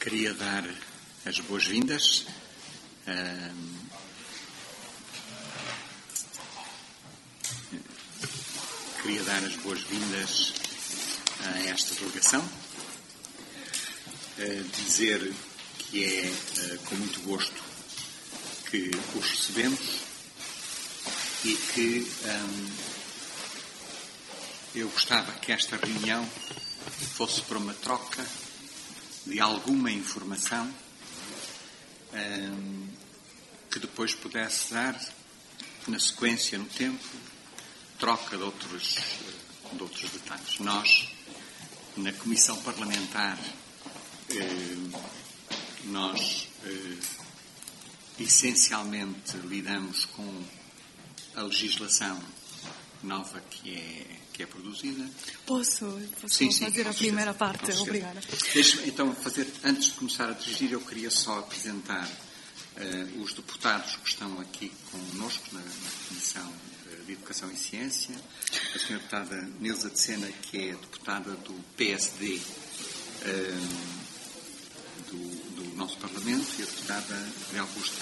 Queria dar as boas-vindas a esta delegação, dizer que é com muito gosto que os recebemos e que eu gostava que esta reunião fosse para uma troca de alguma informação que depois pudesse dar, na sequência, no tempo, troca de outros detalhes. Nós, na Comissão Parlamentar, essencialmente lidamos com a legislação nova que é produzida. Posso fazer a primeira parte? Obrigada. Deixe-me então antes de começar a dirigir, eu queria só apresentar os deputados que estão aqui connosco na Comissão de Educação e Ciência. A senhora deputada Neuza de Sena, que é deputada do PSD do nosso Parlamento, e a deputada Maria Augusta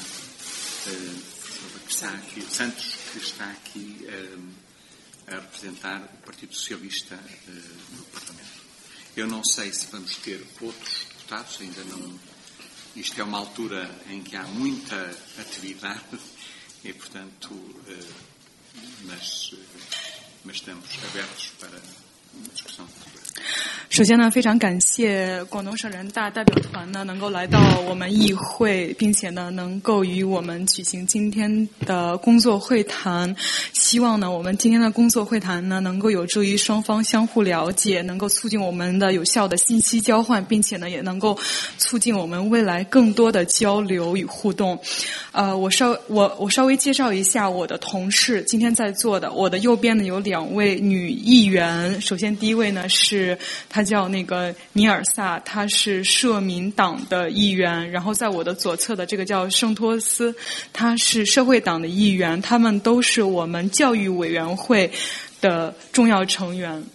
Santos, que está aqui a representar o Partido Socialista no Parlamento. Eu não sei se vamos ter outros deputados, ainda não. Isto é uma altura em que há muita atividade e, portanto, mas estamos abertos para uma discussão futura. 首先呢，非常感谢广东省人大代表团呢能够来到我们议会，并且呢能够与我们举行今天的工作会谈。希望呢我们今天的工作会谈呢能够有助于双方相互了解，能够促进我们的有效的信息交换，并且呢也能够促进我们未来更多的交流与互动。我稍微介绍一下我的同事今天在座的。我的右边呢有2位女议员，首先第一位呢是她叫那个尼尔萨，她是社民党的议员。然后在我的左侧的这个叫圣托斯，她是社会党的议员。他们都是我们教育委员会的重要成员。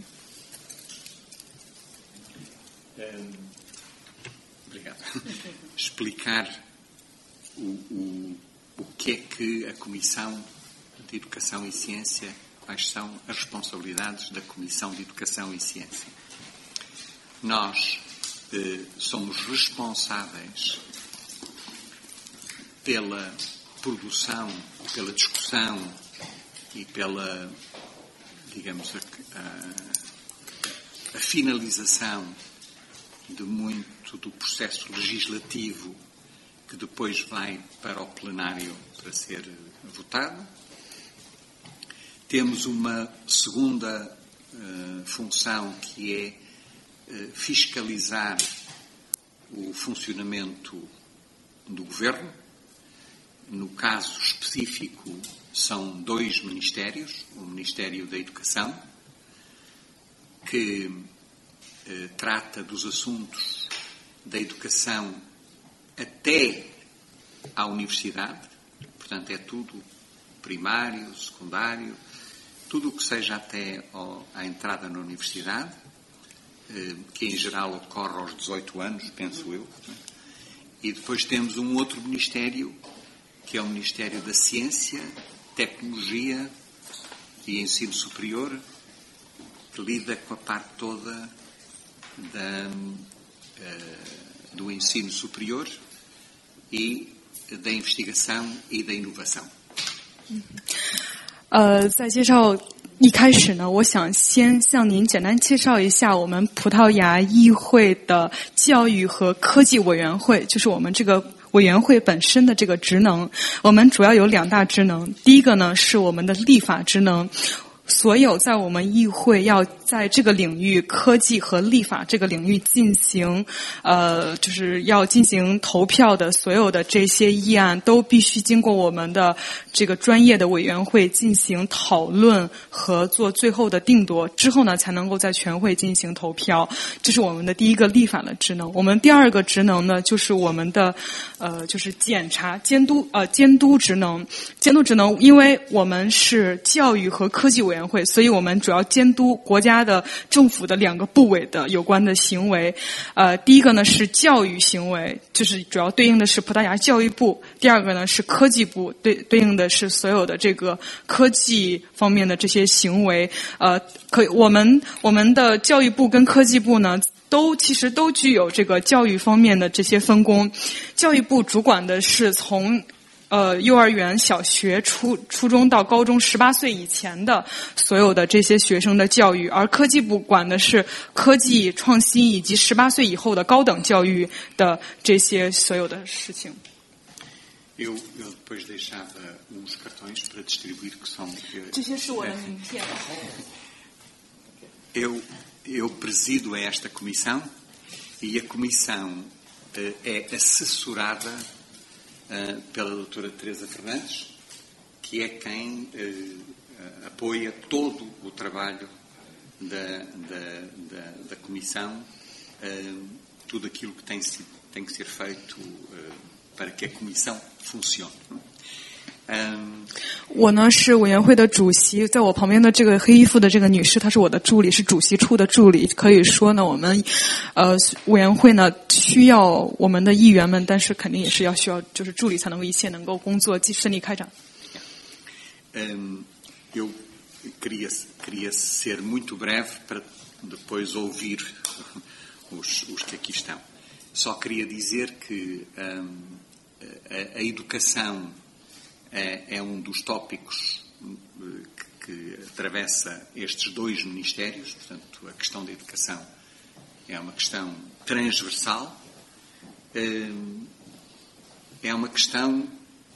Obrigado. Explicar o que é que a Comissão de Educação e Ciência, quais são as responsabilidades da Comissão de Educação e Ciência. Nós somos responsáveis pela produção, pela discussão e pela, digamos, a finalização de muito do processo legislativo que depois vai para o plenário para ser votado. Temos uma segunda função que é fiscalizar o funcionamento do Governo. No caso específico, são 2 ministérios. O Ministério da Educação, que trata dos assuntos da educação até à universidade, portanto é tudo primário, secundário, tudo o que seja até à entrada na universidade, que em geral ocorre aos 18 anos, penso eu. E depois temos um outro ministério, que é o Ministério da Ciência, Tecnologia e Ensino Superior, que lida com a parte toda do ensino superior e da investigação e da inovação. 在介绍一开始呢，我想先向您简单介绍一下我们葡萄牙议会的教育和科技委员会，就是我们这个委员会本身的这个职能。我们主要有2大职能，第一个呢是我们的立法职能。所有在我们议会要在这个领域科技和立法这个领域进行就是要进行投票的所有的这些议案都必须经过我们的这个专业的委员会进行讨论和做最后的定夺之后呢才能够在全会进行投票。这是我们的第一个立法的职能。我们第二个职能呢就是我们的就是检查监督职能。因为我们是教育和科技委员员会，所以我们主要监督国家的政府的2个部委的有关的行为。第一个呢是教育行为，就是主要对应的是葡萄牙教育部；第二个呢是科技部，对应的是所有的这个科技方面的这些行为。我们的教育部跟科技部呢，其实都具有这个教育方面的这些分工。教育部主管的是从幼儿园、小学、初中到高中18岁以前的所有的这些学生的教育，而科技部管的是科技创新以及18岁以后的高等教育的这些所有的事情。 Eu depois deixava uns cartões para distribuir que são. 这些是我的名片。 Eu presido esta comissão e a comissão é assessorada pela doutora Teresa Fernandes, que é quem apoia todo o trabalho da comissão, tudo aquilo que tem que ser feito para que a comissão funcione. 我呢是委员会的主席，在我旁边的这个黑衣服的这个女士，她是我的助理，是主席处的助理。可以说呢，我们委员会呢需要我们的议员们，但是肯定也是需要就是助理才能够一切能够工作顺利开展。 Eu queria ser muito breve para depois ouvir os que aqui estão. Só queria dizer que a educação é dos tópicos que atravessa estes 2 ministérios. Portanto, a questão da educação é uma questão transversal, é uma questão,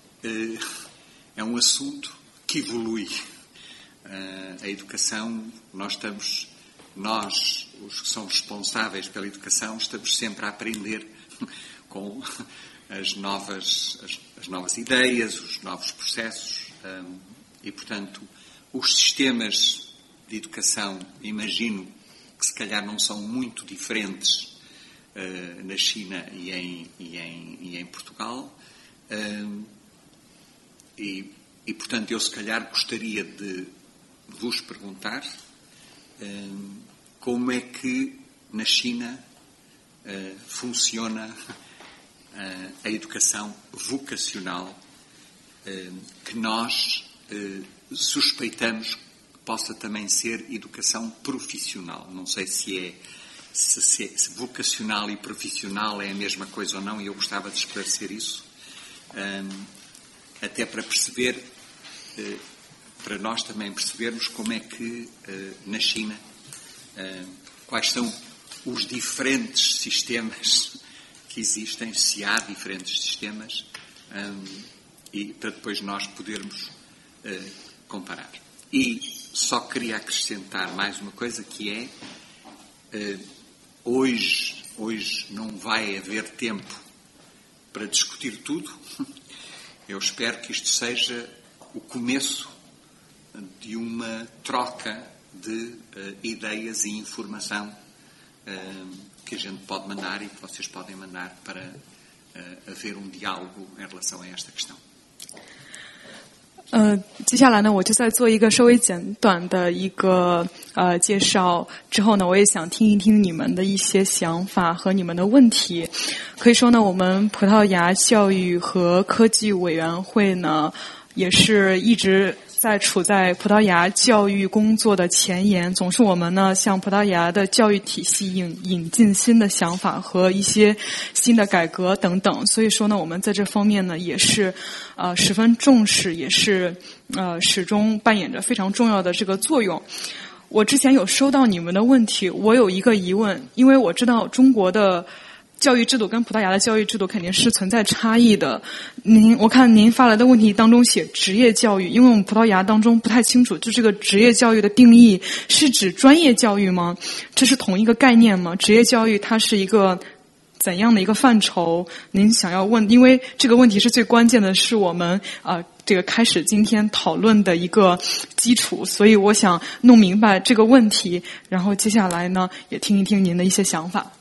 é um assunto que evolui. A educação, nós, os que são responsáveis pela educação, estamos sempre a aprender com as novas ideias, os novos processos e, portanto, os sistemas de educação, imagino que se calhar não são muito diferentes na China e em Portugal e, portanto, eu se calhar gostaria de vos perguntar como é que na China funciona a educação vocacional que nós suspeitamos que possa também ser educação profissional. Não sei se vocacional e profissional é a mesma coisa ou não, e eu gostava de esclarecer isso, até para perceber, para nós também percebermos como é que na China, quais são os diferentes sistemas que existem, se há diferentes sistemas, e para depois nós podermos comparar. E só queria acrescentar mais uma coisa, que é hoje não vai haver tempo para discutir tudo. Eu espero que isto seja o começo de uma troca de ideias e informação que a gente pode mandar e que vocês podem mandar para haver diálogo em relação a esta questão. 接下来呢，我就再做一个稍微简短的一个介绍。之后呢，我也想听一听你们的一些想法和你们的问题。可以说呢，我们葡萄牙教育和科技委员会呢，也是一直处在葡萄牙教育工作的前沿，总是我们呢向葡萄牙的教育体系引进新的想法和一些新的改革等等。所以说呢，我们在这方面呢也是十分重视，也是始终扮演着非常重要的这个作用。我之前有收到你们的问题，我有一个疑问，因为我知道中国的教育制度跟葡萄牙的教育制度肯定是存在差异的。我看您发来的问题当中写职业教育，因为我们葡萄牙当中不太清楚，就这个职业教育的定义是指专业教育吗？这是同一个概念吗？职业教育它是一个怎样的一个范畴？您想要问，因为这个问题是最关键的，是我们这个开始今天讨论的一个基础，所以我想弄明白这个问题，然后接下来呢也听一听您的一些想法。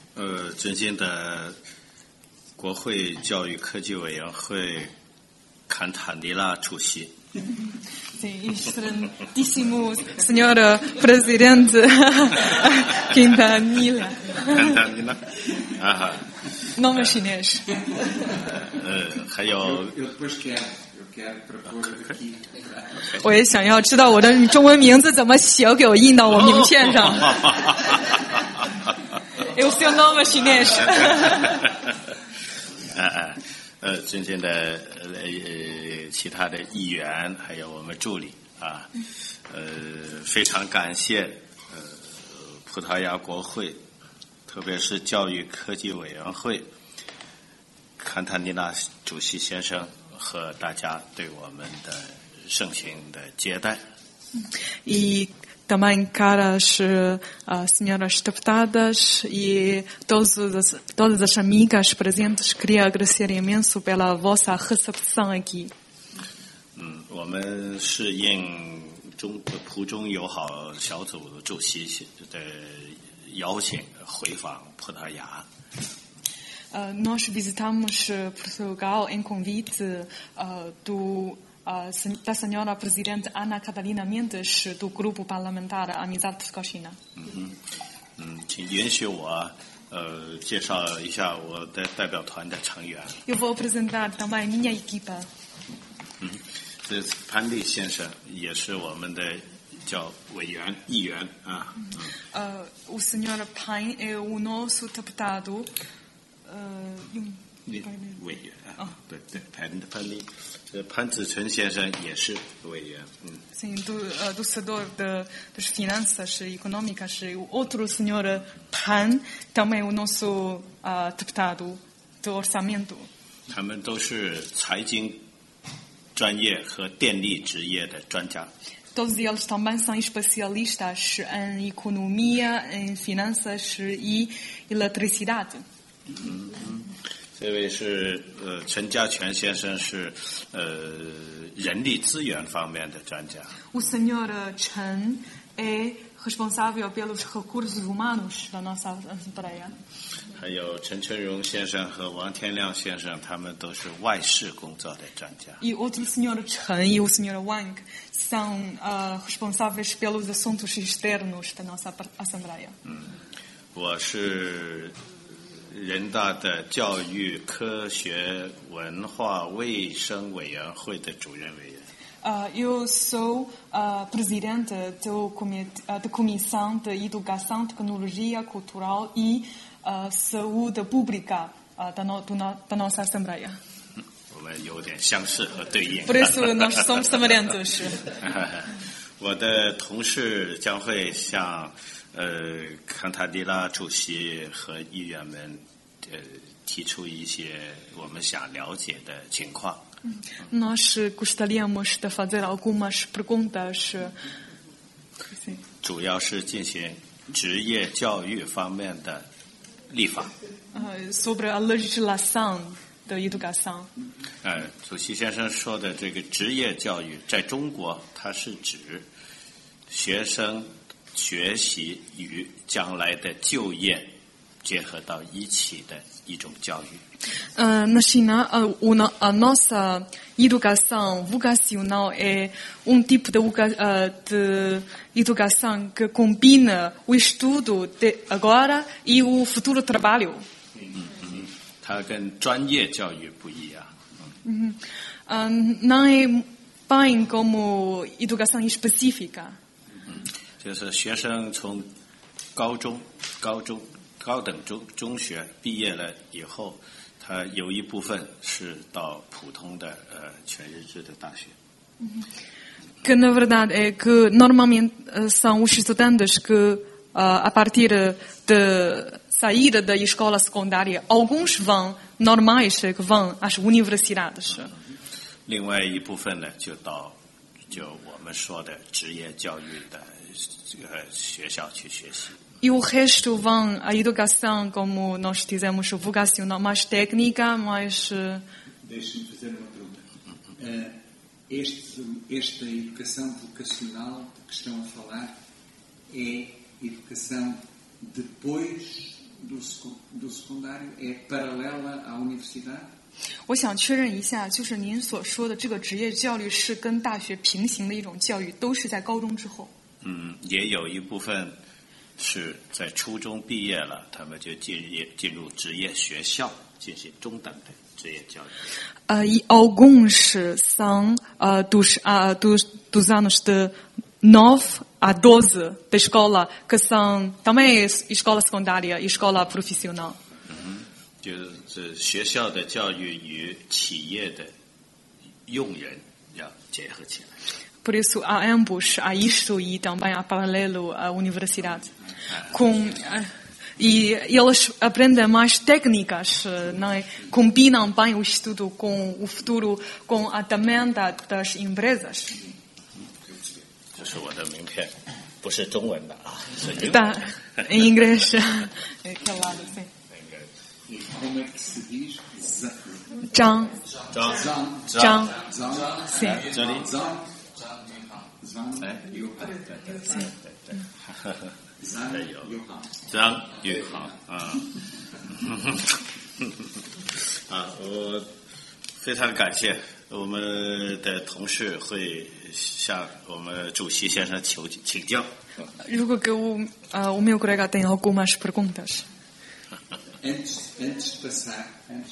尊敬的国会教育科技委员会坎塔尼拉主席。 Sim, excelentíssimo senhor presidente Quintanilha. Quintanilha. Nome chinês. 还有 eu depois quero para pôr aqui. 我也想要知道我的中文名字怎么写，给我印到我名片上。Eu seu nome chinês. 尊敬的其他的议员，还有我们助理啊，非常感谢葡萄牙国会，特别是教育科技委员会坎塔尼拉主席先生和大家对我们的盛情的接待。 E também caras senhoras deputadas e todas as amigas presentes, queria agradecer imenso pela vossa recepção aqui. 我们是应葡中友好小组主席的邀请回访葡萄牙。 Nós visitamos Portugal em convite da senhora presidente Ana Catalina Mendes do grupo parlamentar Amizade Portugal-China. 请允许我介绍一下我的代表团的成员。 Eu vou apresentar também a minha equipa. 这潘丽先生也是我们的叫议员啊。 O senhor Pan é o nosso deputado. 委员对，潘丽，潘子纯先生也是委员。 Sim, do setor das finanças econômicas, o outro senhor Pan também é o nosso deputado do orçamento. 他们都是财经专业和电力职业的专家。 Todos eles também são especialistas em economia, em finanças e eletricidade. 这位是陈家全先生，是人力资源方面的专家。 O senhor Chen é responsável pelos recursos humanos da nossa empresa. 还有陈春荣先生和王天亮先生，他们都是外事工作的专家。 E outro senhor Chen e o senhor Wang são responsáveis pelos assuntos externos da nossa assembleia. 我是人大的教育、科学、文化、卫生委员会的主任委员。 Eu sou presidente da Comissão de Educação, Tecnologia Cultural e Saúde Pública da nossa Assembleia. 我们有点相似和对应。 Por isso nós somos semelhantes. 我的同事将会向坎塔尼拉主席和议员们提出一些我们想了解的情况。 Nós gostaríamos de fazer algumas perguntas. 主要是进行职业教育方面的立法。 Sobre a legislação da educação. 主席先生说的这个职业教育，在中国它是指学生学习与将来的就业结合到一起的一种教育。 Na China, a nossa educação vocacional é tipo de educação que combina o estudo de agora e o futuro trabalho. 它跟专业教育不一样。 Não é bem como educação específica. 就是学生从高等中学毕业了以后，他有一部分是到普通的全日制的大学。 Que na verdade é que normalmente são os estudantes que a partir de sair da escola secundária, alguns vão normais que vão às universidades. 另外一部分呢，就我们说的职业教育的学校去学习。 E o resto vão à educação, como nós dizemos, vocacional, mais técnica, mais... Deixe-me fazer uma pergunta. Esta educação vocacional de que estão a falar é educação depois do secundário? É paralela à universidade? 我想确认一下，就是您所说的这个职业教育是跟大学平行的一种教育，都是在高中之后？ 也有一部分是在初中毕业了，他们就进入职业学校进行中等的职业教育。 E alguns são dos anos de 9 a 12 da escola, que são também escola secundária e escola profissional. 就是学校的教育与企业的用人要结合起来。 Por isso, há ambos, há isto e também há paralelo à universidade. E eles aprendem mais técnicas, não é? Combinam bem o estudo com o futuro, com a demanda das empresas. 这是我的名片，不是中文的啊，是英文。 Tá, em inglês. Aquele lado, sim. E como é que se diz? Zhang. Zhang. Sim. 这里 Zhang. Yuhan. Zhang Yuhan. 张玉航我非常感谢我们的同事会向我们主席先生请教。 Julgo que o meu colega tem algumas perguntas. Antes de passar,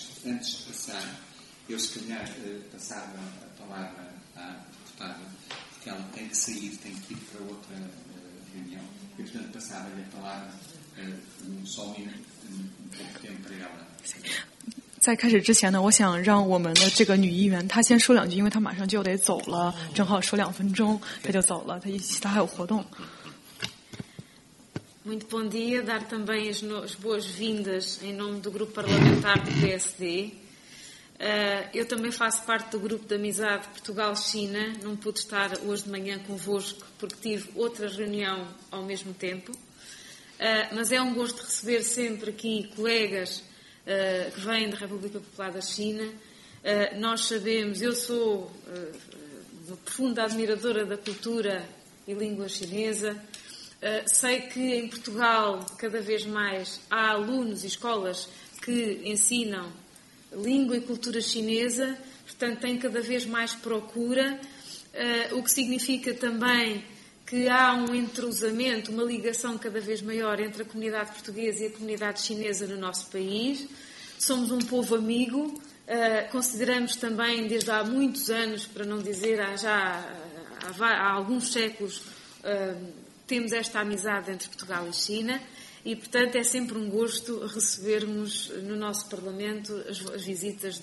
eu se calhar passava a palavra à deputada, porque ela tem que sair, tem que ir para outra reunião. E, portanto, passava-lhe a palavra só um pouco tempo para ela. 在开始之前呢，我想让我们的这个女议员她先说两句，因为她马上就得走了，正好说2分钟，她就走了，她还有活动。 Muito bom dia, dar também as boas-vindas em nome do Grupo Parlamentar do PSD. Eu também faço parte do Grupo de Amizade Portugal-China, não pude estar hoje de manhã convosco porque tive outra reunião ao mesmo tempo, mas é um gosto receber sempre aqui colegas que vêm da República Popular da China. Nós sabemos, eu sou uma profunda admiradora da cultura e língua chinesa. Sei que em Portugal cada vez mais há alunos e escolas que ensinam língua e cultura chinesa, portanto tem cada vez mais procura, o que significa também que há um entrosamento, uma ligação cada vez maior entre a comunidade portuguesa e a comunidade chinesa no nosso país. Somos um povo amigo, consideramos também desde há muitos anos, para não dizer há alguns séculos, temos esta amizade entre Portugal e China e, portanto, é sempre um gosto recebermos no nosso Parlamento as visitas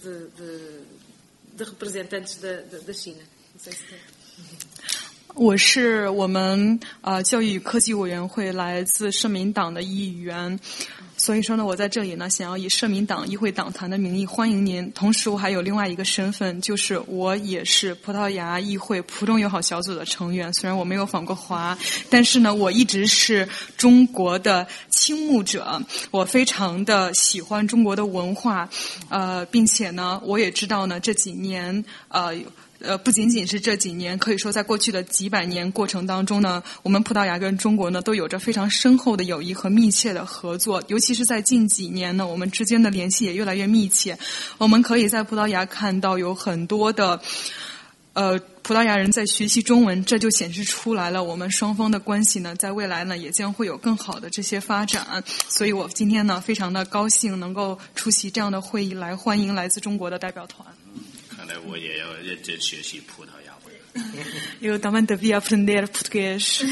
de representantes da China. Não sei se tem. 我是我们教育与科技委员会来自社民党的议员，所以说呢，我在这里呢想要以社民党议会党团的名义欢迎您。同时，我还有另外一个身份，就是我也是葡萄牙议会葡中友好小组的成员。虽然我没有访过华，但是呢，我一直是中国的倾慕者，我非常的喜欢中国的文化，并且呢，我也知道呢这几年不仅仅是这几年，可以说在过去的几百年过程当中呢，我们葡萄牙跟中国呢都有着非常深厚的友谊和密切的合作，尤其是在近几年呢，我们之间的联系也越来越密切。我们可以在葡萄牙看到有很多的葡萄牙人在学习中文，这就显示出来了我们双方的关系呢，在未来呢也将会有更好的这些发展。所以我今天呢非常的高兴能够出席这样的会议，来欢迎来自中国的代表团。 看来我也要认真学习葡萄牙文。 Eu também devia aprender português.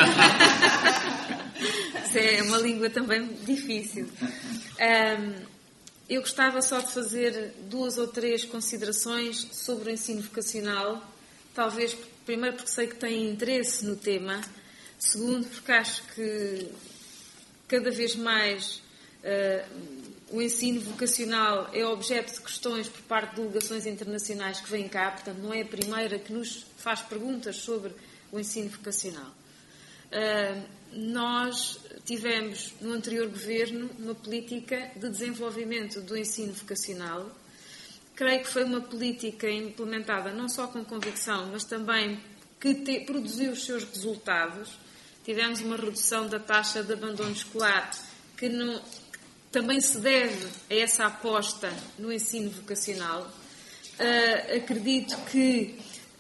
É uma língua também difícil. Eu gostava só de fazer 2 ou 3 considerações sobre o ensino vocacional. Talvez, primeiro, porque sei que têm interesse no tema. Segundo, porque acho que cada vez mais o ensino vocacional é objeto de questões por parte de delegações internacionais que vêm cá. Portanto, não é a primeira que nos faz perguntas sobre o ensino vocacional. Nós tivemos, no anterior governo, uma política de desenvolvimento do ensino vocacional. Creio que foi uma política implementada não só com convicção, mas também que produziu os seus resultados. Tivemos uma redução da taxa de abandono escolar que também se deve a essa aposta no ensino vocacional. Acredito que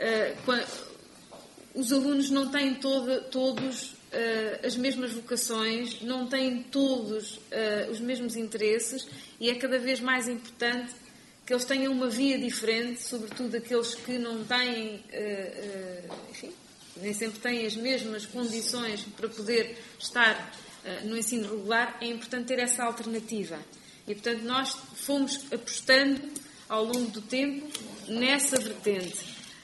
os alunos não têm todos as mesmas vocações, não têm todos os mesmos interesses, e é cada vez mais importante que eles tenham uma via diferente, sobretudo aqueles que não têm, enfim, nem sempre têm as mesmas condições para poder estar no ensino regular. É importante ter essa alternativa. E, portanto, nós fomos apostando ao longo do tempo nessa vertente.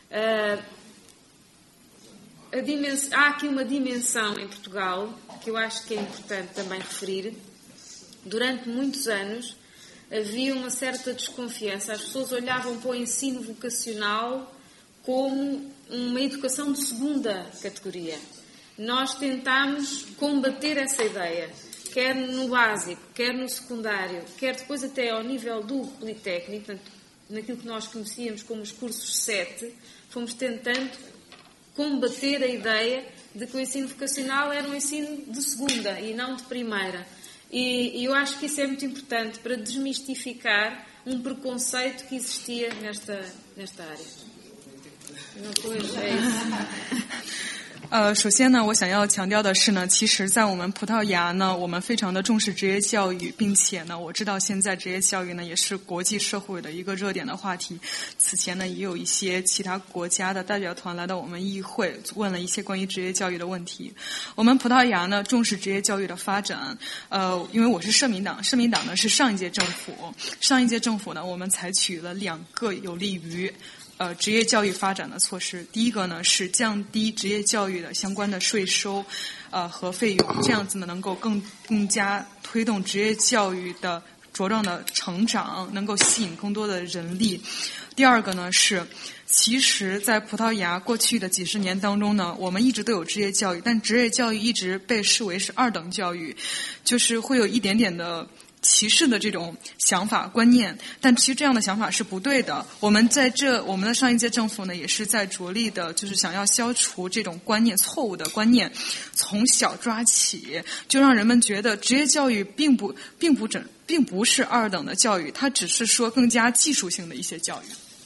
Há aqui uma dimensão em Portugal que eu acho que é importante também referir. Durante muitos anos havia uma certa desconfiança. As pessoas olhavam para o ensino vocacional como uma educação de segunda categoria. Nós tentámos combater essa ideia, quer no básico, quer no secundário, quer depois até ao nível do Politécnico, portanto, naquilo que nós conhecíamos como os cursos 7, fomos tentando combater a ideia de que o ensino vocacional era um ensino de segunda e não de primeira. E eu acho que isso é muito importante para desmistificar um preconceito que existia nesta área. Pois é isso. 首先呢，我想要强调的是呢，其实在我们葡萄牙呢，我们非常的重视职业教育，并且呢，我知道现在职业教育呢也是国际社会的一个热点的话题。此前呢，也有一些其他国家的代表团来到我们议会，问了一些关于职业教育的问题。我们葡萄牙呢重视职业教育的发展，因为我是社民党，社民党呢是上一届政府呢，我们采取了2个有利于职业教育发展的措施。第一个呢是降低职业教育的相关的税收和费用，这样子呢能够更加推动职业教育的茁壮的成长，能够吸引更多的人力。第二个呢是，其实在葡萄牙过去的几十年当中呢，我们一直都有职业教育，但职业教育一直被视为是2等教育，就是会有一点点的歧视的这种想法观念，但其实这样的想法是不对的。我们的上一届政府呢，也是在着力的，就是想要消除这种观念，错误的观念，从小抓起，就让人们觉得职业教育并不是2等的教育，它只是说更加技术性的一些教育。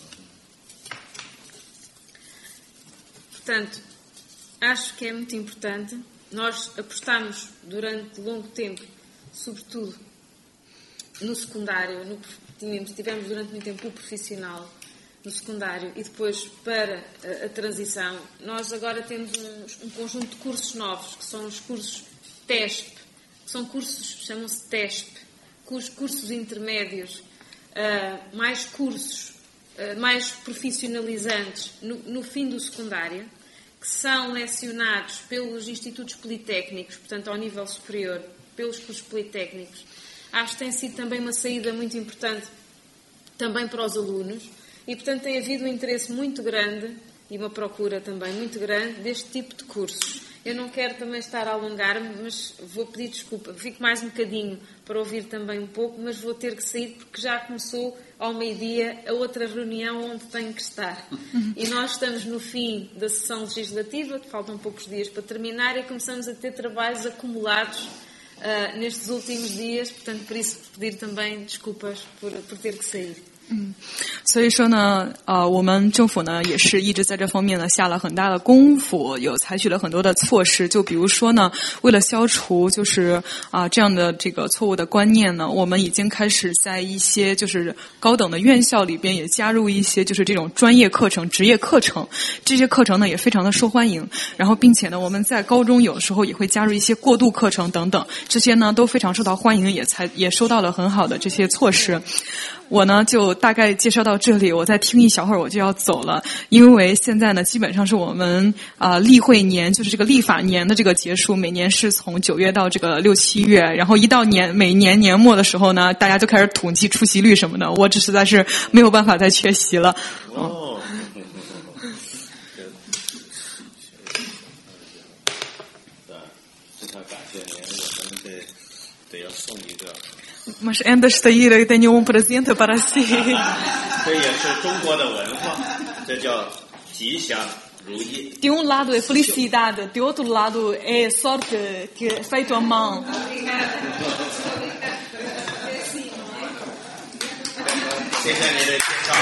Portanto, acho que é muito importante. Nós apostamos durante longo tempo, sobretudo no secundário, tivemos durante muito tempo o profissional no secundário e depois para a transição. Nós agora temos um conjunto de cursos novos, que são os cursos TESP, que são cursos, chamam-se TESP, cursos intermédios, mais cursos, mais profissionalizantes no fim do secundário, que são lecionados pelos institutos politécnicos, portanto ao nível superior, pelos cursos politécnicos. Acho que tem sido também uma saída muito importante também para os alunos e, portanto, tem havido um interesse muito grande e uma procura também muito grande deste tipo de cursos. Eu não quero também estar a alongar-me, mas vou pedir desculpa. Fico mais um bocadinho para ouvir também um pouco, mas vou ter que sair porque já começou ao meio-dia a outra reunião onde tenho que estar. E nós estamos no fim da sessão legislativa, faltam poucos dias para terminar e começamos a ter trabalhos acumulados nestes últimos dias, portanto, por isso pedir também desculpas por ter que sair. 所以说呢，我们政府呢也是一直在这方面呢下了很大的功夫，有采取了很多的措施。就比如说呢，为了消除就是这样的这个错误的观念呢，我们已经开始在一些就是高等的院校里边也加入一些就是这种专业课程、职业课程，这些课程呢也非常的受欢迎。然后并且呢，我们在高中有时候也会加入一些过渡课程等等，这些呢都非常受到欢迎，也收到了很好的这些措施。我呢就大概介绍到这里，我再听一小会儿我就要走了，因为现在呢基本上是我们例会年，就是这个立法年的这个结束，每年是从9月到这个6、7月，然后一到每年年末的时候呢，大家就开始统计出席率什么的，我实在是没有办法再缺席了。 Mas ainda estaria tenho presente para si. 这也是中国的文化，这叫吉祥如意。 De lado é felicidade, de outro lado é sorte que é feito à mão. 谢谢您的介绍。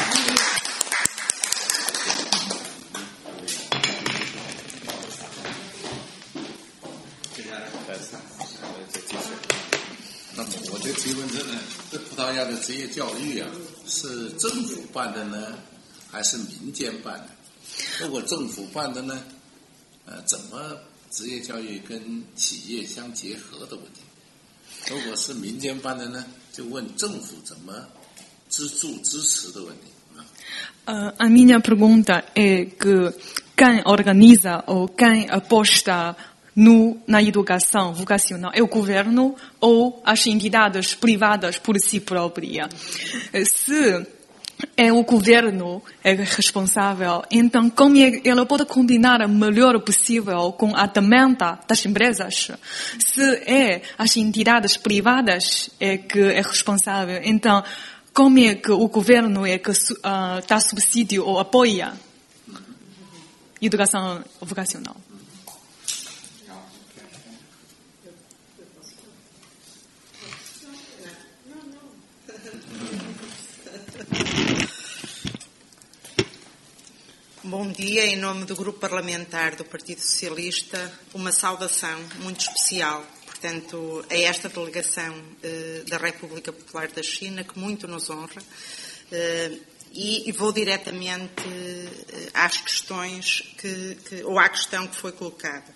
那么我的提问是呢，这葡萄牙的职业教育啊，是政府办的呢，还是民间办的？如果政府办的呢，怎么职业教育跟企业相结合的问题？如果是民间办的呢，就问政府怎么资助支持的问题。 A minha pergunta é que quem organiza ou quem aposta na educação vocacional é o governo ou as entidades privadas por si própria? Se é o governo é responsável, então como ela pode combinar o melhor possível com a demanda das empresas? Se é as entidades privadas que é responsável, então como é que o governo é que dá subsídio ou apoia a educação vocacional? Bom dia, em nome do Grupo Parlamentar do Partido Socialista, uma saudação muito especial, portanto, a esta delegação da República Popular da China, que muito nos honra, e vou diretamente às questões ou à questão que foi colocada.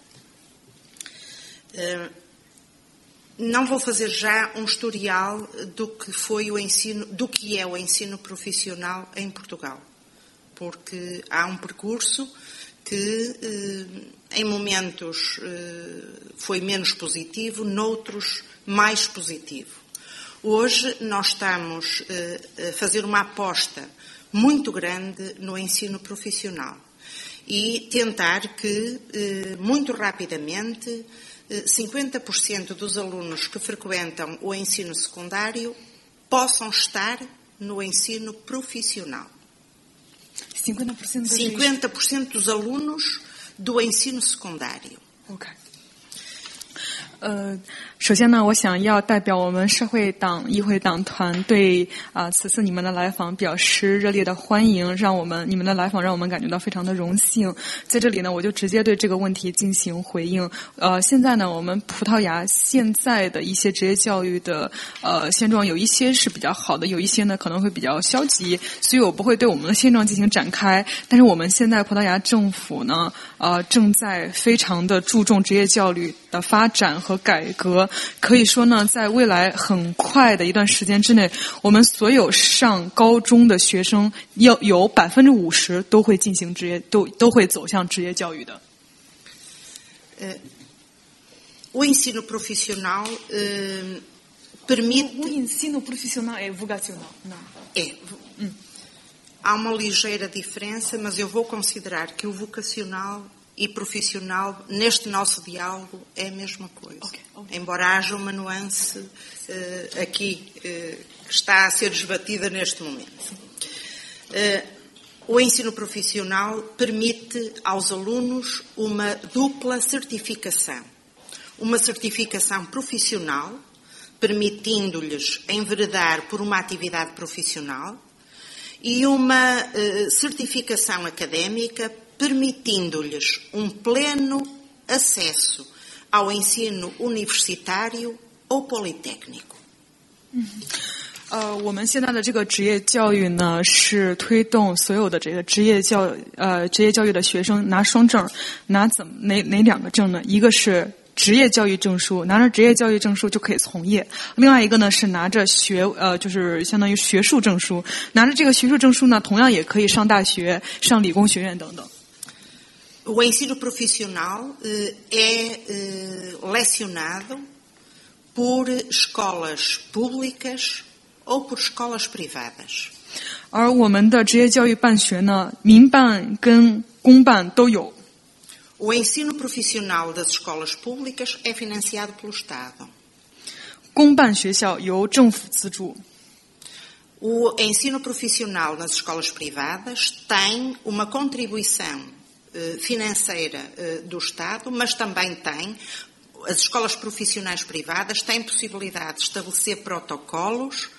Não vou fazer já um historial do que é o ensino profissional em Portugal, porque há um percurso que em momentos foi menos positivo, noutros mais positivo. Hoje nós estamos a fazer uma aposta muito grande no ensino profissional e tentar que, muito rapidamente, 50% dos alunos que frequentam o ensino secundário possam estar no ensino profissional. 50% dos alunos do ensino secundário. OK。首先呢，我想要代表我们社会党议会党团对此次你们的来访表示热烈的欢迎，你们的来访让我们感觉到非常的荣幸。在这里呢，我就直接对这个问题进行回应。现在呢，我们葡萄牙现在的一些职业教育的现状，有一些是比较好的，有一些呢可能会比较消极，所以我不会对我们的现状进行展开。但是我们现在葡萄牙政府呢，正在非常的注重职业教育的发展和改革。可以说呢，在未来很快的一段时间之内，我们所有上高中的学生要有50%都会进行职业，都会走向职业教育的。 O ensino profissional permite. O ensino profissional é vocacional, não? É. Há uma ligeira diferença, mas eu vou considerar que o vocacional e profissional, neste nosso diálogo, é a mesma coisa. Okay. Embora haja uma nuance aqui que está a ser desbatida neste momento. O ensino profissional permite aos alunos uma dupla certificação. Uma certificação profissional, permitindo-lhes enveredar por uma atividade profissional, e uma certificação académica, permitindo-lhes pleno acesso ao ensino universitário ou politécnico. 我们现在的这个职业教育呢，是推动所有的这个职业教育的学生拿双证，拿哪两个证呢？一个是职业教育证书，拿着职业教育证书就可以从业；另外一个呢是拿着就是相当于学术证书，拿着这个学术证书呢，同样也可以上大学、上理工学院等等。 O ensino profissional é lecionado por escolas públicas ou por escolas privadas. 而我们的职业教育办学呢，民办跟公办都有。 O ensino profissional das escolas públicas é financiado pelo Estado. 公办学校由政府资助。 O ensino profissional nas escolas privadas tem uma contribuição financeira do Estado, mas também as escolas profissionais privadas têm possibilidade de estabelecer protocolos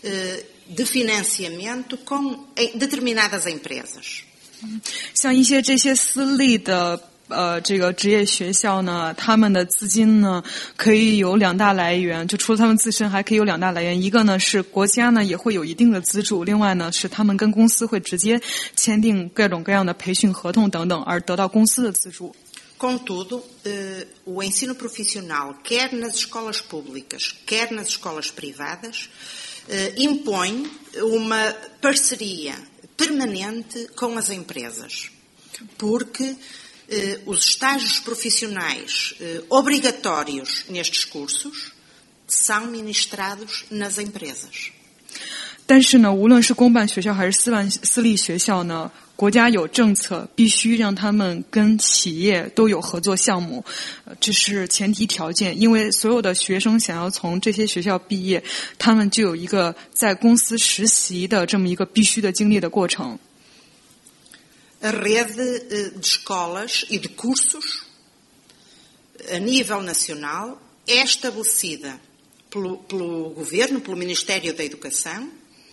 de financiamento com determinadas empresas. 像一些这些私立的这个职业学校呢，他们的资金呢可以有2大来源，就除了他们自身还可以有2大来源，一个呢是国家呢也会有一定的资助，另外呢是他们跟公司会直接签订各种各样的培训合同等等，而得到公司的资助。 Contudo, o ensino profissional, quer nas escolas públicas, quer nas escolas privadas, impõe uma parceria permanente com as empresas, porque os estágios profissionais obrigatórios nestes cursos são ministrados nas empresas. 但是呢，无论是公办学校还是私立学校呢，国家有政策，必须让他们跟企业都有合作项目，这是前提条件。因为所有的学生想要从这些学校毕业，他们就有一个在公司实习的这么一个必须的经历的过程。 A rede de escolas e de cursos a nível nacional é estabelecida pelo Governo, pelo Ministério da Educação,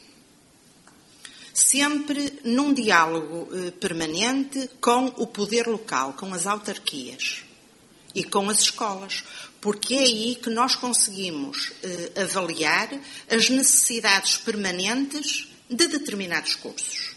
sempre num diálogo permanente com o poder local, com as autarquias e com as escolas, porque é aí que nós conseguimos avaliar as necessidades permanentes de determinados cursos.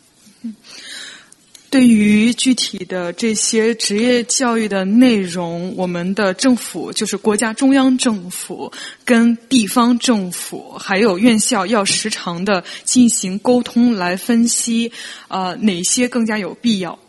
对于具体的这些职业教育的内容，我们的政府就是国家中央政府跟地方政府还有院校要时常的进行沟通，来分析哪些更加有必要。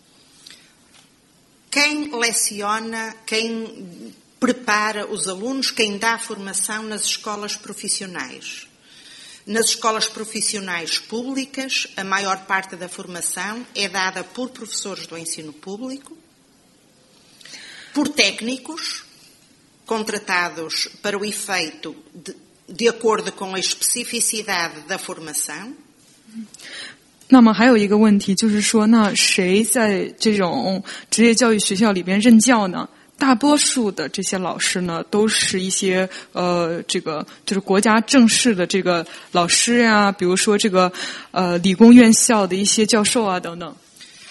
Quem leciona, quem prepara os alunos, quem dá formação nas escolas profissionais? Nas escolas profissionais públicas, a maior parte da formação é dada por professores do ensino público, por técnicos contratados para o efeito de acordo com a especificidade da formação. 那么还有一个问题就是说，那谁在这种职业教育学校里边任教呢？大多数的这些老师呢，都是一些这个就是国家正式的这个老师呀，比如说这个理工院校的一些教授啊等等。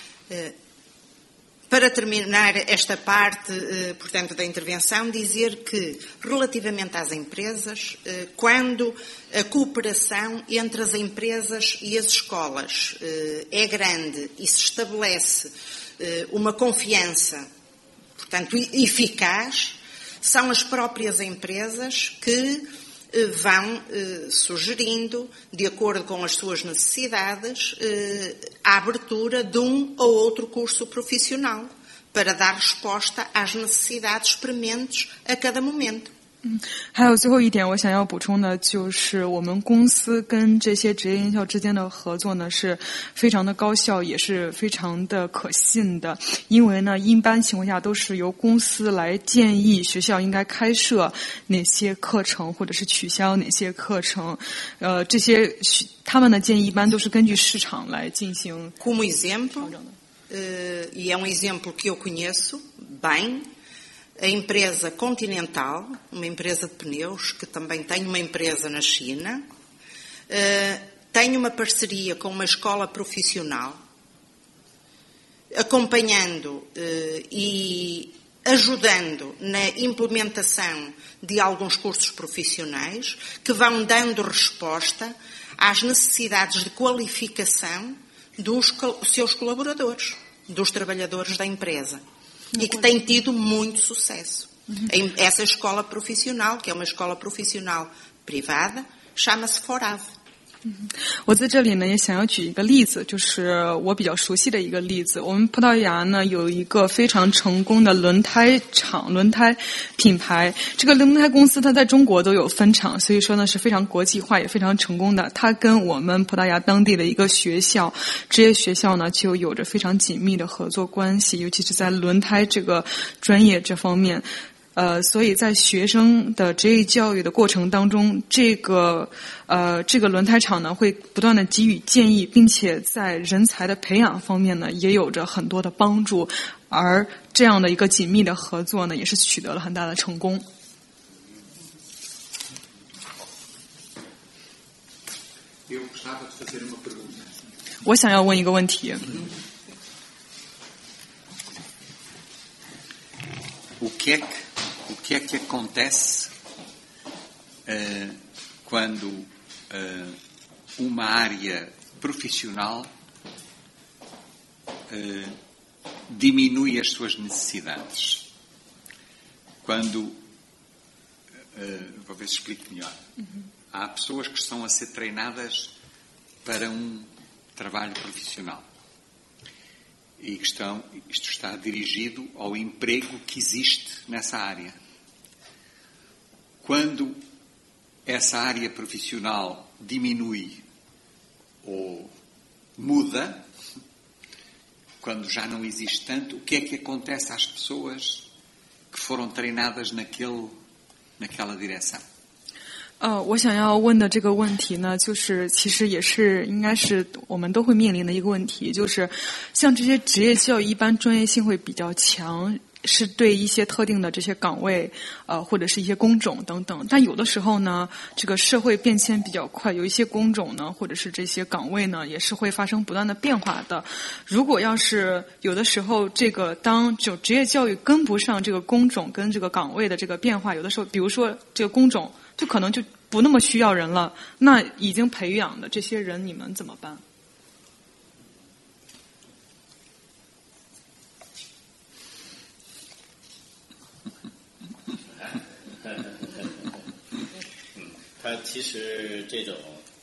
Para terminar esta parte, portanto, da intervenção, dizer que, relativamente às empresas, quando a cooperação entre as empresas e as escolas é grande e se estabelece uma confiança, portanto, eficaz, são as próprias empresas que vão sugerindo, de acordo com as suas necessidades, a abertura de um ou outro curso profissional para dar resposta às necessidades prementes a cada momento. 还有最后一点我想要补充的就是我们公司跟这些职业院校之间的合作呢是非常的高效，也是非常的可信的。因为呢一般情况下都是由公司来建议学校应该开设哪些课程或者是取消哪些课程，这些他们的建议一般都是根据市场来进行。 Como exemplo, e é um exemplo que eu conheço bem, a empresa Continental, uma empresa de pneus, que também tem uma empresa na China, tem uma parceria com uma escola profissional, acompanhando e ajudando na implementação de alguns cursos profissionais que vão dando resposta às necessidades de qualificação dos seus colaboradores, dos trabalhadores da empresa. E que tem tido muito sucesso. Essa escola profissional, que é uma escola profissional privada, chama-se FORAV. 我在这里呢也想要举一个例子，就是我比较熟悉的一个例子。我们葡萄牙呢有一个非常成功的轮胎厂、轮胎品牌，这个轮胎公司它在中国都有分厂，所以说呢是非常国际化也非常成功的。它跟我们葡萄牙当地的一个学校、职业学校呢就有着非常紧密的合作关系，尤其是在轮胎这个专业这方面。所以在学生的职业教育的过程当中，这个轮胎厂呢会不断的给予建议，并且在人才的培养方面呢也有着很多的帮助，而这样的一个紧密的合作呢也是取得了很大的成功。 Eu gostava de fazer uma pergunta. 我想要问一个问题。 O que é que acontece quando uma área profissional diminui as suas necessidades? Quando, vou ver se explico melhor. Há pessoas que estão a ser treinadas para um trabalho profissional e que isto está dirigido ao emprego que existe nessa área. Quando essa área profissional diminui ou muda, quando já não existe tanto, o que é que acontece às pessoas que foram treinadas naquela direção? 我想要问的这个问题呢，就是其实也是应该是我们都会面临的一个问题，就是像这些职业教育一般专业性会比较强，是对一些特定的这些岗位或者是一些工种等等，但有的时候呢，这个社会变迁比较快，有一些工种呢或者是这些岗位呢也是会发生不断的变化的。如果要是有的时候这个当就职业教育跟不上这个工种跟这个岗位的这个变化，有的时候比如说这个工种就可能就不那么需要人了，那已经培养的这些人你们怎么办？ 它其实这种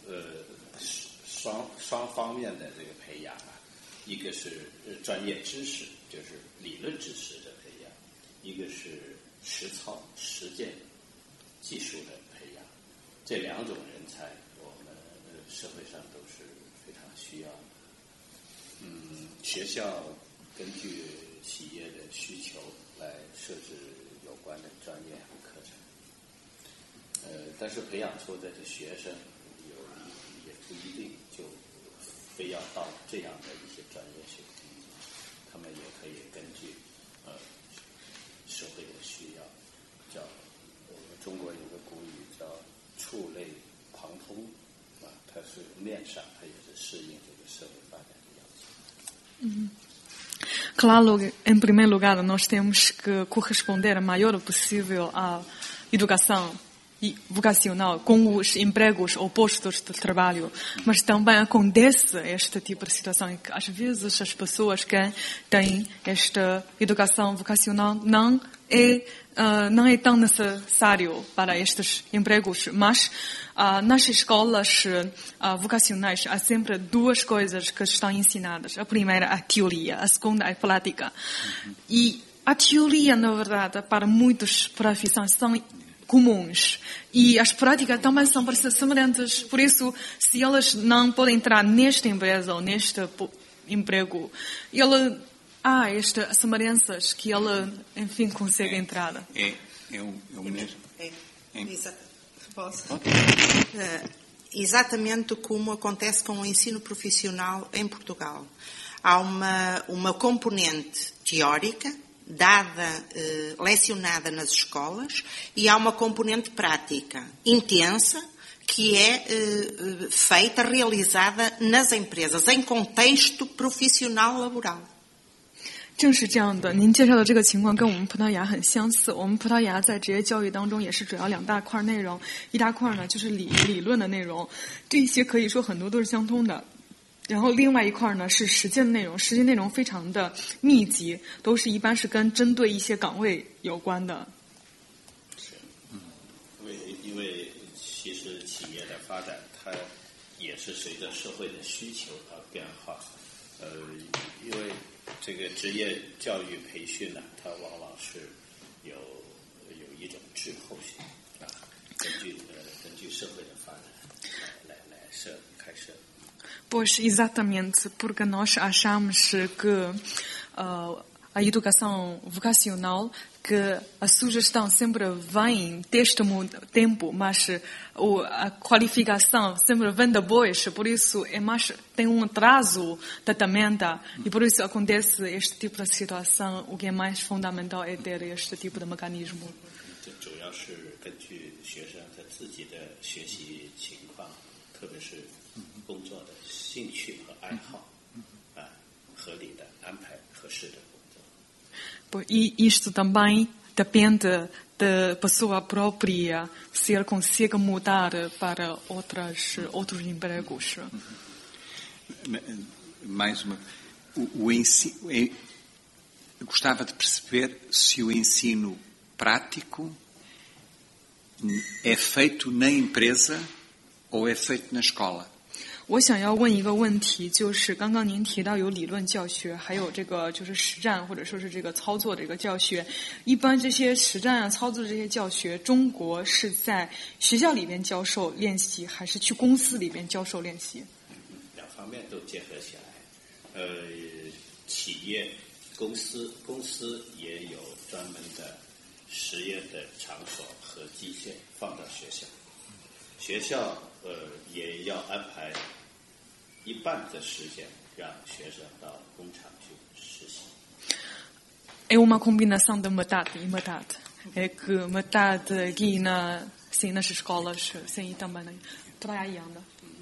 双方面的这个培养啊，一个是专业知识，就是理论知识的培养，一个是实操实践技术的培养，这两种人才我们社会上都是非常需要的。学校根据企业的需求来设置有关的专业和课程，但是培养出的学生也不一定就非要到这样的一些专业水平，他们也可以根据社会的需要，叫我们中国有个古语叫触类旁通啊，它是面上它也是适应这个社会发展的要求。 Claro, em primeiro lugar, nós temos que corresponder o maior possível à educação vocacional com os empregos ou postos de trabalho, mas também acontece este tipo de situação em que às vezes as pessoas que têm esta educação vocacional não é tão necessário para estes empregos, mas nas escolas vocacionais há sempre duas coisas que estão ensinadas. A primeira é a teoria, a segunda é a prática. E a teoria, na verdade, para muitas profissões são comuns e as práticas também são semelhantes. Por isso, se elas não podem entrar nesta empresa ou neste emprego, há estas semelhanças que ele, enfim, consegue entrar. É o mesmo. Posso? Exatamente como acontece com o ensino profissional em Portugal. Há uma componente teórica lecionada nas escolas e há uma componente prática intensa que é feita, realizada nas empresas, em contexto profissional laboral. 正是这样的，您介绍的这个情况跟我们葡萄牙很相似。我们葡萄牙在职业教育当中也是主要两大块内容，一大块呢就是理论的内容，这些可以说很多都是相通的。然后另外一块呢是实践内容，实践内容非常的密集，都是一般是跟针对一些岗位有关的。 是，因为其实企业的发展它也是随着社会的需求而变化。因为这个职业教育培训呢，它往往是有一种滞后性啊，根据社会的发展来开设。 Pois, exatamente, porque nós achamos que a educação vocacional, que a sugestão sempre vem deste tempo, mas a qualificação sempre vem depois, por isso tem atraso de tratamento e por isso acontece este tipo de situação. O que é mais fundamental é ter este tipo de mecanismo. 主要是根据学生他自己的学习情况特别是工作的兴趣和爱好，合理的安排合适的工作。 E isto também depende da pessoa própria se ela consegue mudar para outros empregos. Mais uma. O ensino, gostava de perceber se o ensino prático é feito na empresa ou é feito na escola. 我想要问一个问题，就是刚刚您提到有理论教学，还有这个就是实战或者说是这个操作的这个教学。一般这些实战啊、操作的这些教学，中国是在学校里边教授练习，还是去公司里边教授练习？ 两方面都结合起来。企业、公司也有专门的实验的场所和机械放到学校。学校也要安排一半的时间让学生到工厂去实习。 É uma combinação de metade e metade. É que metade aqui nas escolas, sim, e também trabalhando.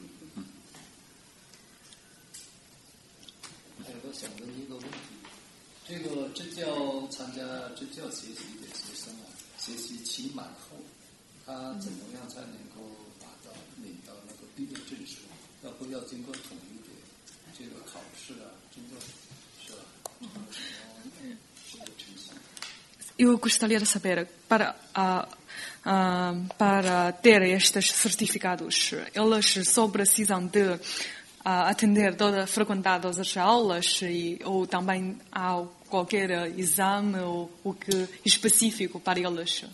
我想问一个问题，这个支教参加支教学习的学生啊，学习期满后，他怎么样才能够领到那个毕业证书？要不要经过统一的这个考试啊？经过是吧？什么成绩？ Eu gostaria de saber, para ter estes certificados, eles só precisam de atender, frequentar todas as aulas ou também há qualquer exame ou o que específico para eles?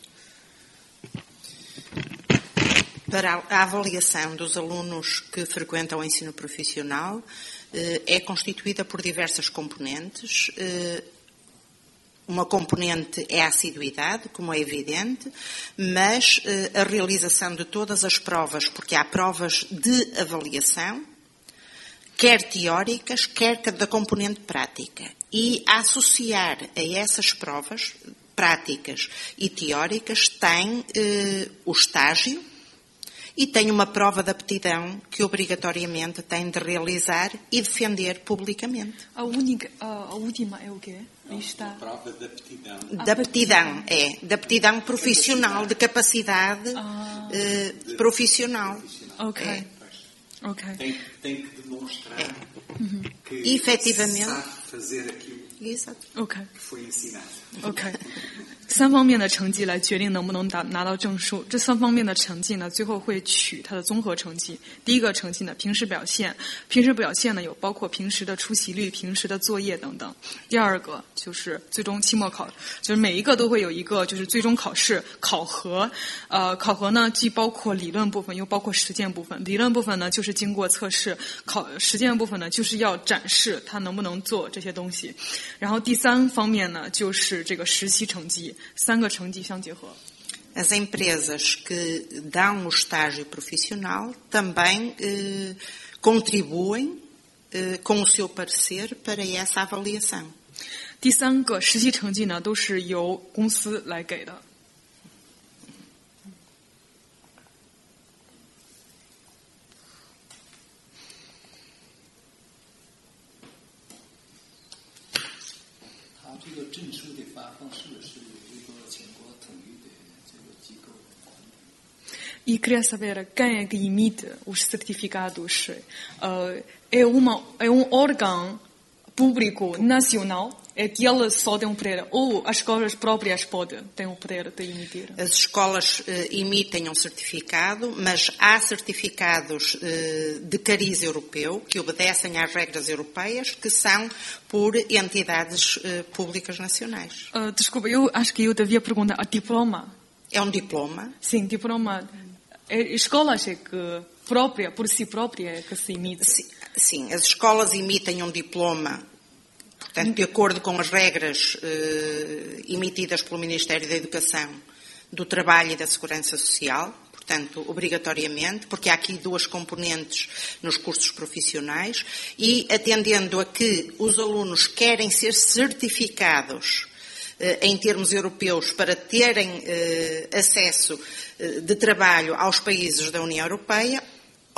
Para a avaliação dos alunos que frequentam o ensino profissional, é constituída por diversas componentes. Uma componente é a assiduidade, como é evidente, mas a realização de todas as provas, porque há provas de avaliação, quer teóricas, quer da componente prática. E a associar a essas provas práticas e teóricas tem o estágio e tem uma prova de aptidão que obrigatoriamente tem de realizar e defender publicamente. A última é o quê? A prova de aptidão. De aptidão profissional, de capacidade profissional. Ok. Tem que demonstrar que efetivamente sabe fazer aquilo OK. que foi ensinado. OK. 3方面的成绩来决定能不能拿到证书。这3方面的成绩呢，最后会取它的综合成绩。第一个成绩呢，平时表现。平时表现呢，有包括平时的出席率、平时的作业等等。第二个就是最终期末考，就是每一个都会有一个就是最终考试考核。考核呢，既包括理论部分，又包括实践部分。理论部分呢，就是经过测试；实践部分呢，就是要展示他能不能做这些东西。然后第3方面呢，就是这个实习成绩。3个成绩相结合。 As empresas que dão o estágio profissional também contribuem com o seu parecer para essa avaliação. 第3个实习成绩呢，都是由公司来给的。 他这个证书的发放是不是有一个全国统一的这个机构管理？ E queria saber quem é que emite os certificados. É um órgão público nacional? É que ele só tem o poder? Ou as escolas próprias têm o poder de emitir? As escolas emitem um certificado, mas há certificados de cariz europeu que obedecem às regras europeias, que são por entidades públicas nacionais. Desculpa, eu acho que eu devia perguntar. Diploma? É um diploma? Sim, diploma. Escolas é que própria, por si própria, é que se emite? Sim, as escolas emitem um diploma, portanto, de acordo com as regras emitidas pelo Ministério da Educação, do Trabalho e da Segurança Social, portanto, obrigatoriamente, porque há aqui 2 componentes nos cursos profissionais, e atendendo a que os alunos querem ser certificados em termos europeus para terem acesso de trabalho aos países da União Europeia,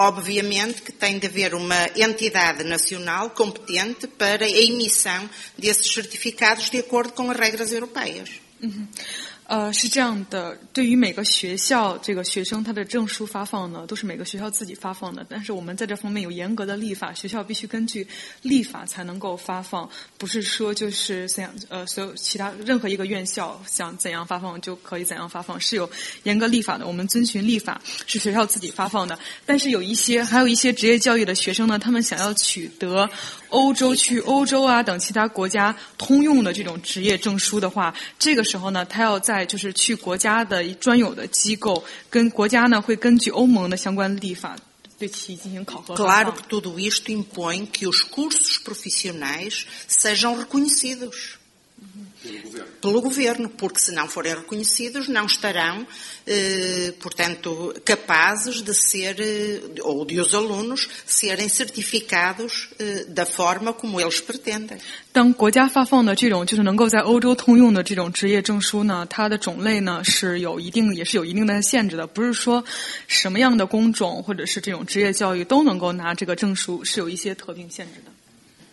Obviamente que tem de haver uma entidade nacional competente para a emissão desses certificados de acordo com as regras europeias. 是这样的，对于每个学校，这个学生他的证书发放呢，都是每个学校自己发放的。但是我们在这方面有严格的立法，学校必须根据立法才能够发放，不是说就是所有其他任何一个院校想怎样发放就可以怎样发放，是有严格立法的。我们遵循立法，是学校自己发放的。但是还有一些职业教育的学生呢，他们想要取得去欧洲啊等其他国家通用的这种职业证书的话，这个时候呢，他要就是去国家的专有的机构，跟国家呢会根据欧盟的相关立法对其进行考核。 Claro que tudo isto impõe que os cursos profissionais sejam reconhecidos pelo governo, porque se não forem reconhecidos não estarão, portanto, capazes de ser, ou de os alunos serem certificados da forma como eles pretendem. 当国家发放的这种就是能够在欧洲通用的这种职业证书呢，它的种类呢也是有一定的限制的，不是说什么样的工种或者是这种职业教育都能够拿这个证书，是有一些特定限制的。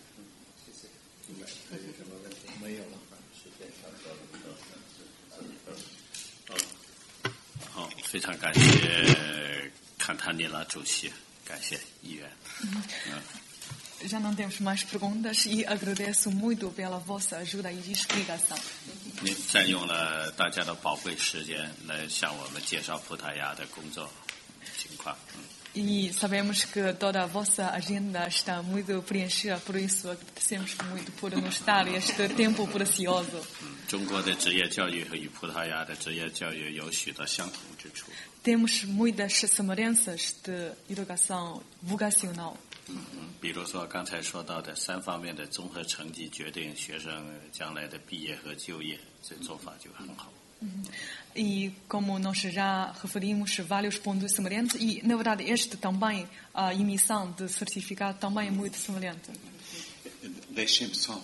非常感谢坎塔尼拉主席，感谢议员。 Já não temos mais perguntas e agradeço muito pela vossa ajuda e explicação. 您占用了大家的宝贵时间来向我们介绍葡萄牙的工作情况。 E sabemos que toda a vossa agenda está muito preenchida, por isso agradecemos muito por nos dar este tempo precioso. 中国的职业教育和与葡萄牙的职业教育有许多相同之处。 Temos muitas semelhanças de educação vocacional. 比如说刚才说到的3方面的综合成绩决定学生将来的毕业和就业，这做法就很好。 E como nós já referimos vários pontos semelhantes, e na verdade este também, a emissão de certificado também é muito semelhante. Deixem-me só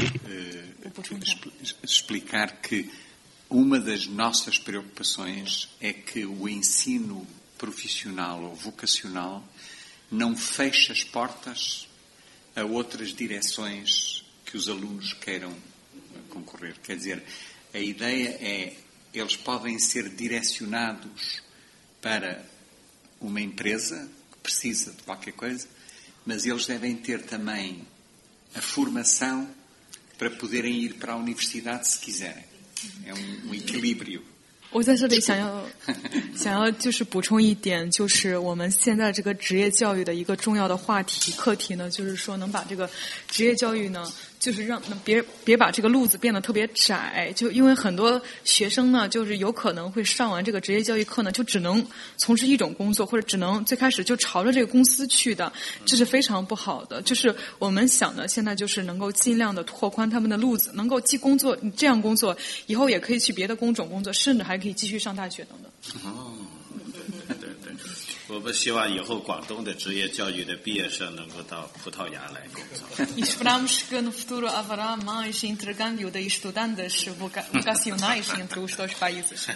explicar que uma das nossas preocupações é que o ensino profissional ou vocacional não feche as portas a outras direções que os alunos queiram concorrer. Quer dizer, a ideia é eles podem ser direcionados para uma empresa que precisa de qualquer coisa, mas eles devem ter também a formação para poderem ir para a universidade se quiserem. É um equilíbrio. 我在这里想要就是补充一点，就是我们现在这个职业教育的一个重要的课题呢，就是说能把这个职业教育呢，就是让别把这个路子变得特别窄，就因为很多学生呢，就是有可能会上完这个职业教育课呢，就只能从事一种工作，或者只能最开始就朝着这个公司去的，这是非常不好的。就是我们想的现在就是能够尽量的拓宽他们的路子，能够既工作这样工作，以后也可以去别的工种工作，甚至还可以继续上大学等等。 对，我们希望以后广东的职业教育的毕业生能够到葡萄牙来工作。 E esperamos que no futuro haverá mais intercâmbio de estudantes vocacionais entre os dois países.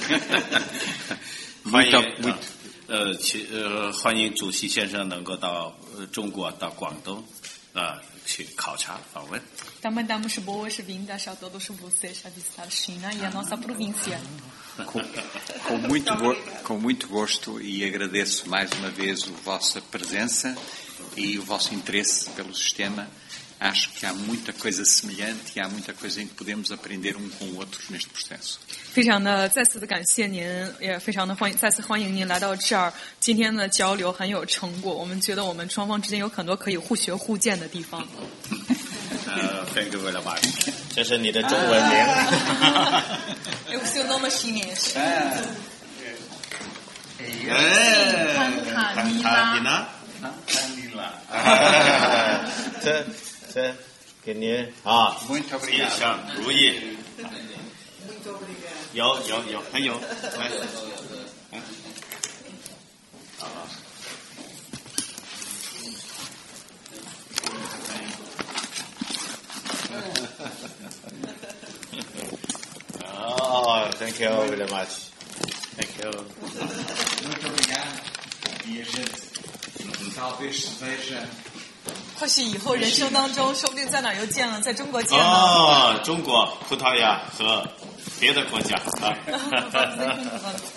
欢迎主席先生能够到中国，到广东去考察访问。 Também damos boas-vindas a todos vocês a visitar a China e a nossa província. Com muito gosto e agradeço mais uma vez a vossa presença e o vosso interesse pelo sistema. Acho que há muita coisa semelhante e há muita coisa em que podemos aprender com o outro neste processo. 非常的再次的感谢您，也非常的再次欢迎您来到这儿。今天的交流很有成果，我们觉得我们双方之间有很多可以互学互鉴的地方。 Thank you very much. 这是你的中文名。 Eu seu nome chinês. 坎塔尼拉。这给您啊，吉祥如意。有，还有，来，thank you very much. Thank you. Muito obrigado e a gente 或许以后人生当中，说不定在哪儿又见了，在中国见了。 哦，中国、葡萄牙和别的国家啊。